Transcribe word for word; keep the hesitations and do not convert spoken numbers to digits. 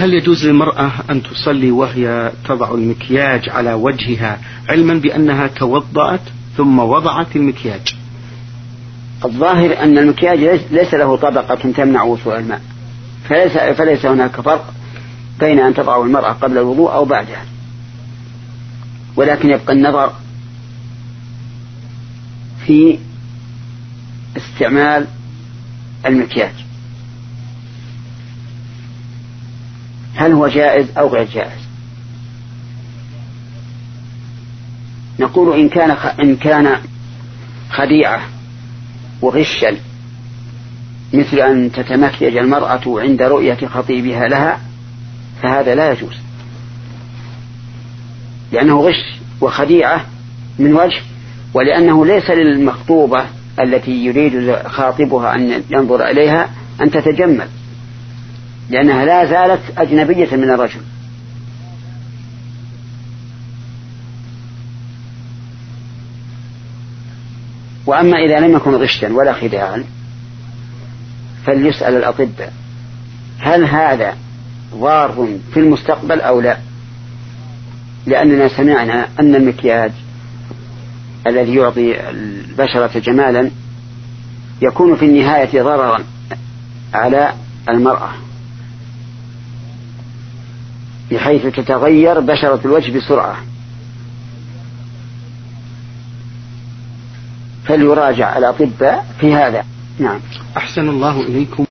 هل يجوز للمرأة أن تصلي وهي تضع المكياج على وجهها علما بأنها توضأت ثم وضعت المكياج؟ الظاهر أن المكياج ليس له طبقة تمنع وصول الماء، فليس, فليس هناك فرق بين أن تضع المرأة قبل الوضوء أو بعده، ولكن يبقى النظر في استعمال المكياج، هل هو جائز أو غير جائز. نقول إن كان إن كان خديعة وغشا مثل أن تتمكيج المرأة عند رؤية خطيبها لها فهذا لا يجوز، لأنه غش وخديعة من وجه، ولأنه ليس للمخطوبة التي يريد خاطبها أن ينظر إليها أن تتجمل، لأنها لا زالت أجنبية من الرجل. وأما إذا لم يكن غشا ولا خداعا فليسأل الأطباء هل هذا ضار في المستقبل أو لا، لأننا سمعنا أن المكياج الذي يعطي البشرة جمالا يكون في النهاية ضررا على المرأة، بحيث تتغير بشرة الوجه بسرعة، فليراجع الأطباء في هذا. نعم. أحسن الله إليكم.